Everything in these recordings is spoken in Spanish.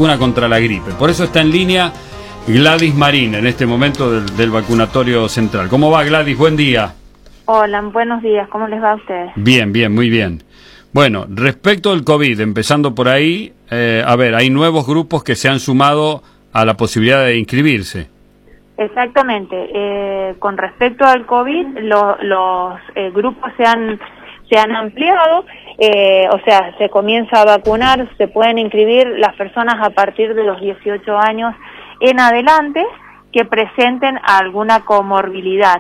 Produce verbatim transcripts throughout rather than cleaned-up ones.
vacuna contra la gripe. Por eso está en línea Gladys Marín en este momento del, del vacunatorio central. ¿Cómo va, Gladys? Buen día. Hola, buenos días. ¿Cómo les va a ustedes? Bien, bien, muy bien. Bueno, respecto al COVID, empezando por ahí, eh, a ver, hay nuevos grupos que se han sumado a la posibilidad de inscribirse. Exactamente. Eh, con respecto al COVID, lo, los eh, grupos se han, se han ampliado, eh, o sea, se comienza a vacunar, se pueden inscribir las personas a partir de los dieciocho años en adelante que presenten alguna comorbilidad.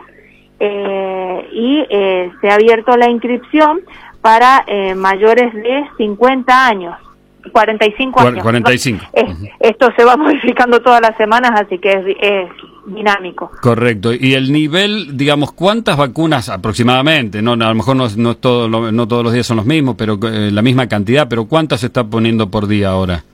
Eh, y eh, se ha abierto la inscripción para eh, mayores de cincuenta años, cuarenta y cinco años. cuarenta y cinco. Es, uh-huh. Esto se va modificando todas las semanas, así que es, es dinámico. Correcto. Y el nivel, digamos, ¿cuántas vacunas aproximadamente? No, a lo mejor no, no, todo, no todos los días son los mismos, pero eh, la misma cantidad, pero ¿cuántas se está poniendo por día ahora?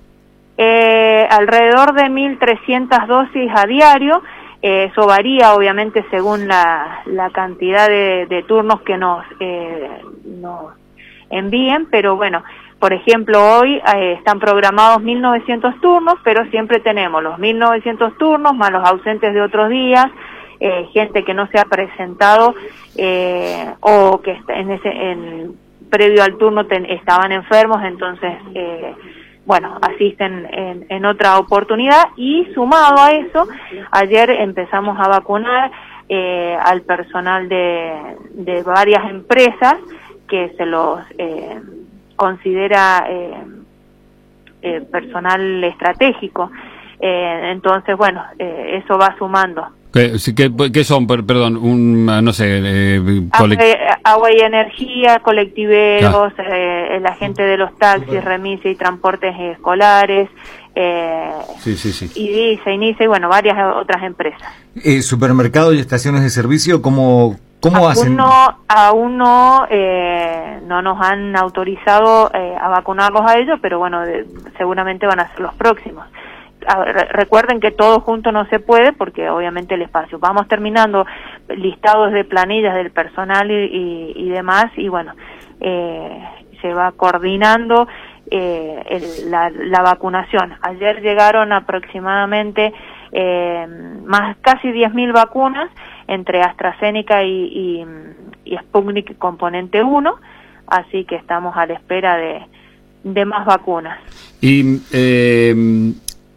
Eh, alrededor de mil trescientas dosis a diario. Eh, eso varía obviamente según la, la cantidad de, de turnos que nos, eh, nos envíen, pero bueno, por ejemplo hoy eh, están programados mil novecientos turnos, pero siempre tenemos los mil novecientos turnos más los ausentes de otros días, eh, gente que no se ha presentado eh, o que en ese en, previo al turno ten, estaban enfermos, entonces eh, bueno, asisten en, en otra oportunidad. Y sumado a eso, ayer empezamos a vacunar eh, al personal de, de varias empresas que se los eh, considera eh, eh, personal estratégico. Eh, entonces, bueno, eh, eso va sumando. ¿Qué, qué, qué son, perdón, un, no sé... Eh, colect... Agua y energía, colectiveros, ah. eh, la gente de los taxis, remisas y transportes escolares, eh, sí, sí, sí. IDISA, INISA y bueno, varias otras empresas. Eh, ¿Supermercados y estaciones de servicio cómo, cómo aún hacen? No, aún no, eh, no nos han autorizado eh, a vacunarlos a ellos, pero bueno, de, seguramente van a ser los próximos. Recuerden que todo junto no se puede porque obviamente el espacio. Vamos terminando listados de planillas del personal y, y, y demás y bueno, eh, se va coordinando eh, el, la, la vacunación. Ayer llegaron aproximadamente eh, más casi diez mil vacunas entre AstraZeneca y, y, y Sputnik componente uno, así que estamos a la espera de, de más vacunas. Y... Eh...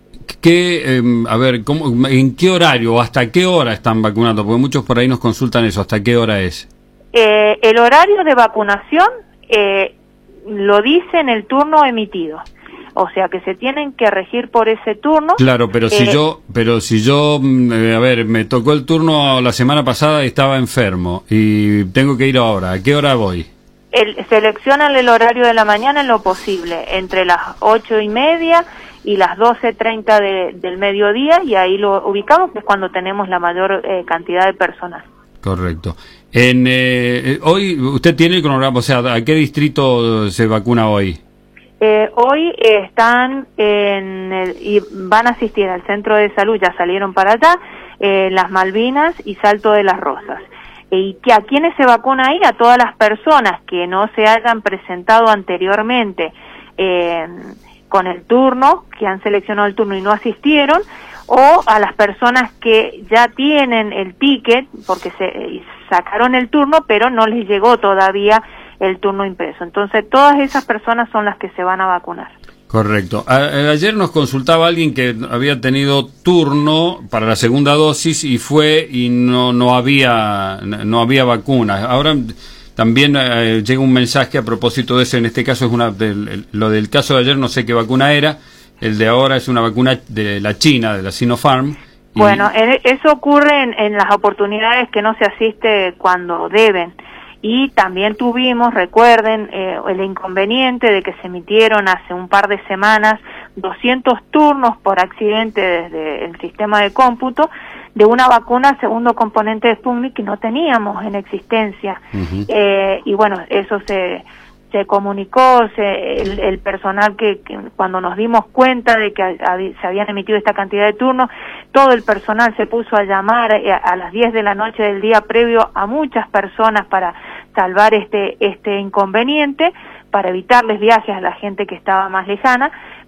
¿Qué, eh, a ver, cómo, ¿en qué horario o hasta qué hora están vacunando? Porque muchos por ahí nos consultan eso, ¿hasta qué hora es? Eh, el horario de vacunación eh, lo dice en el turno emitido, o sea que se tienen que regir por ese turno. Claro, pero si eh, yo, pero si yo, eh, a ver, me tocó el turno la semana pasada y estaba enfermo y tengo que ir ahora, ¿a qué hora voy? El, seleccionan el horario de la mañana en lo posible, entre las ocho y media y las doce treinta de, del mediodía, y ahí lo ubicamos, que es cuando tenemos la mayor eh, cantidad de personas. Correcto. En, eh, hoy, ¿usted tiene el cronograma? O sea, ¿a qué distrito se vacuna hoy? Eh, hoy eh, están en el, y van a asistir al centro de salud, ya salieron para allá, eh, Las Malvinas y Salto de las Rosas. ¿Y que a quiénes se vacuna ahí? A todas las personas que no se hayan presentado anteriormente eh, con el turno, que han seleccionado el turno y no asistieron, o a las personas que ya tienen el ticket, porque se sacaron el turno, pero no les llegó todavía el turno impreso. Entonces, todas esas personas son las que se van a vacunar. Correcto. A, ayer nos consultaba alguien que había tenido turno para la segunda dosis y fue y no no había no había vacunas. Ahora también eh, llega un mensaje a propósito de eso. En este caso es una del, lo del caso de ayer, no sé qué vacuna era. El de ahora es una vacuna de la China, de la Sinopharm. Y... Bueno, eso ocurre en, en las oportunidades que no se asiste cuando deben. Y también tuvimos, recuerden, eh, el inconveniente de que se emitieron hace un par de semanas doscientos turnos por accidente desde el sistema de cómputo de una vacuna segundo componente de Sputnik que no teníamos en existencia. Uh-huh. eh, y bueno, eso se se comunicó, se, el, el personal que, que cuando nos dimos cuenta de que a, a, se habían emitido esta cantidad de turnos, todo el personal se puso a llamar a, a las diez de la noche del día previo a muchas personas para salvar este este inconveniente, para evitarles viajes a la gente que estaba más lejana,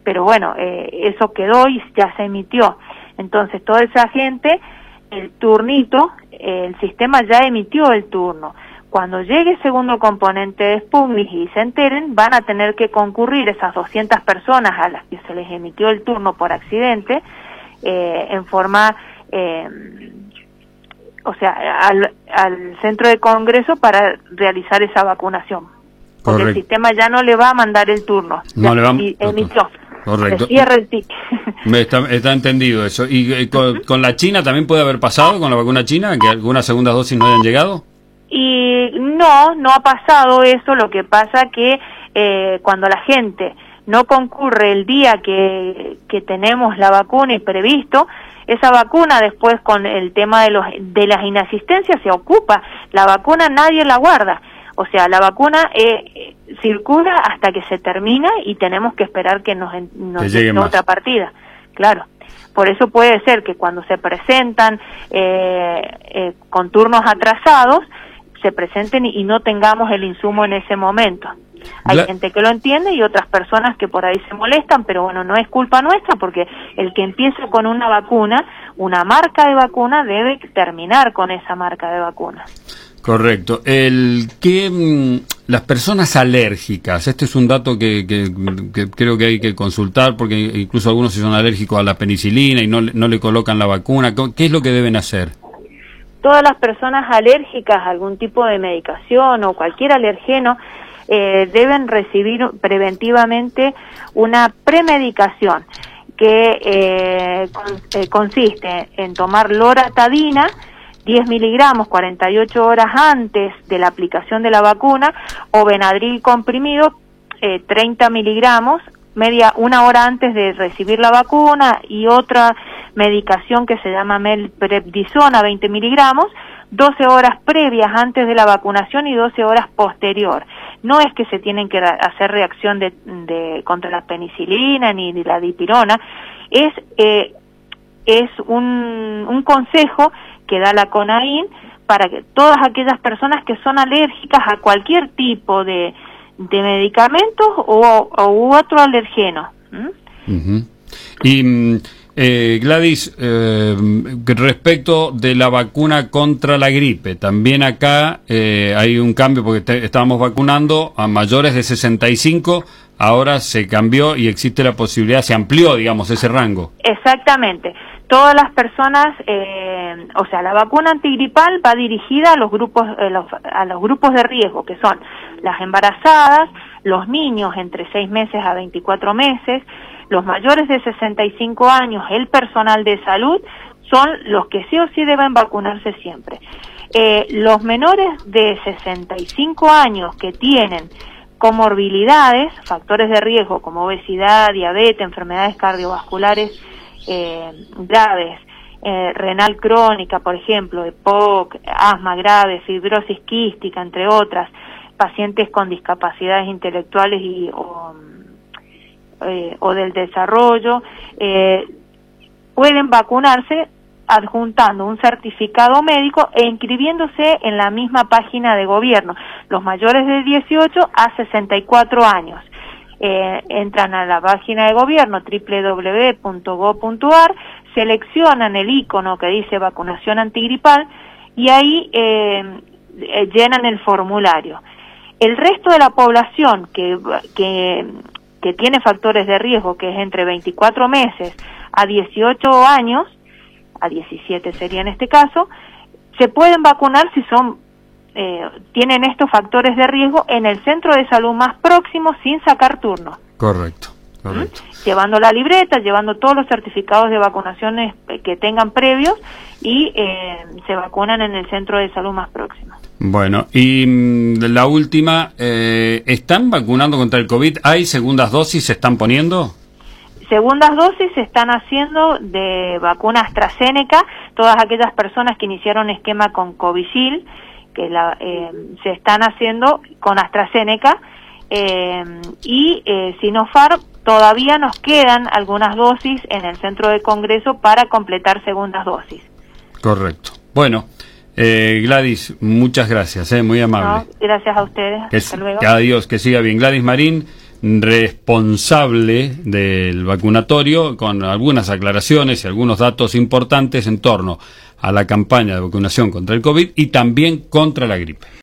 pero bueno, eh, eso quedó y ya se emitió. Entonces, toda esa gente, el turnito, eh, el sistema ya emitió el turno. Cuando llegue el segundo componente de Sputnik y se enteren, van a tener que concurrir esas doscientas personas a las que se les emitió el turno por accidente, eh, en forma, eh, o sea, al, al centro de congreso para realizar esa vacunación. Porque Correcto. El sistema ya no le va a mandar el turno, no ya le va emitió. Correcto. Se cierra el tic. Está, está entendido eso. ¿Y, y con, uh-huh. con la China también puede haber pasado, con la vacuna china, que algunas segundas dosis no hayan llegado? Y no, no ha pasado eso. Lo que pasa que eh, cuando la gente no concurre el día que, que tenemos la vacuna y previsto, esa vacuna después con el tema de, los, de las inasistencias se ocupa. La vacuna nadie la guarda. O sea, la vacuna eh, circula hasta que se termina y tenemos que esperar que nos, nos llegue otra partida. Claro. Por eso puede ser que cuando se presentan eh, eh, con turnos atrasados, se presenten y, y no tengamos el insumo en ese momento. Hay la... gente que lo entiende y otras personas que por ahí se molestan, pero bueno, no es culpa nuestra porque el que empieza con una vacuna, una marca de vacuna, debe terminar con esa marca de vacuna. Correcto. El que mmm, las personas alérgicas, este es un dato que, que, que creo que hay que consultar porque incluso algunos si son alérgicos a la penicilina y no, no le colocan la vacuna, ¿qué es lo que deben hacer? Todas las personas alérgicas a algún tipo de medicación o cualquier alergeno eh, deben recibir preventivamente una premedicación que eh, con, eh, consiste en tomar loratadina, diez miligramos cuarenta y ocho horas antes de la aplicación de la vacuna, o Benadryl comprimido eh, treinta miligramos media una hora antes de recibir la vacuna, y otra medicación que se llama melprednisona veinte miligramos doce horas previas antes de la vacunación y doce horas posterior. No es que se tienen que hacer reacción de, de contra la penicilina ni, ni la dipirona, es eh, es un, un consejo que da la CONAIN para que todas aquellas personas que son alérgicas a cualquier tipo de, de medicamentos o, o u otro alergeno. ¿Mm? Uh-huh. Y eh, Gladys, eh, respecto de la vacuna contra la gripe, también acá eh, hay un cambio porque te, estábamos vacunando a mayores de sesenta y cinco, ahora se cambió y existe la posibilidad, se amplió, digamos, ese rango. Exactamente. Todas las personas, eh, o sea, la vacuna antigripal va dirigida a los grupos, eh, los, a los grupos de riesgo, que son las embarazadas, los niños entre seis meses a veinticuatro meses, los mayores de sesenta y cinco años, el personal de salud, son los que sí o sí deben vacunarse siempre. Eh, los menores de sesenta y cinco años que tienen comorbilidades, factores de riesgo como obesidad, diabetes, enfermedades cardiovasculares eh, graves, eh, renal crónica, por ejemplo, E P O C, asma grave, fibrosis quística, entre otras, pacientes con discapacidades intelectuales y o, eh, o del desarrollo, eh, pueden vacunarse adjuntando un certificado médico e inscribiéndose en la misma página de gobierno. Los mayores de dieciocho a sesenta y cuatro años. Eh, entran a la página de gobierno doble u doble u doble u punto gob punto ar, seleccionan el icono que dice vacunación antigripal y ahí eh, eh, llenan el formulario. El resto de la población que, que, que tiene factores de riesgo, que es entre veinticuatro meses a dieciocho años, a diecisiete sería en este caso, se pueden vacunar si son eh, tienen estos factores de riesgo en el centro de salud más próximo sin sacar turno. Correcto, correcto. ¿Mm? Llevando la libreta, llevando todos los certificados de vacunaciones que tengan previos y eh, se vacunan en el centro de salud más próximo. Bueno, y mmm, la última, eh, ¿están vacunando contra el COVID? ¿Hay segundas dosis? ¿Se están poniendo? Segundas dosis se están haciendo de vacuna AstraZeneca, todas aquellas personas que iniciaron esquema con Covishield, que la, eh, se están haciendo con AstraZeneca, eh, y eh, Sinopharm todavía nos quedan algunas dosis en el centro de congreso para completar segundas dosis. Correcto. Bueno, eh, Gladys, muchas gracias, eh, muy amable. No, gracias a ustedes. Que, Hasta luego. Adiós, que siga bien. Gladys Marín, responsable del vacunatorio, con algunas aclaraciones y algunos datos importantes en torno a la campaña de vacunación contra el COVID y también contra la gripe.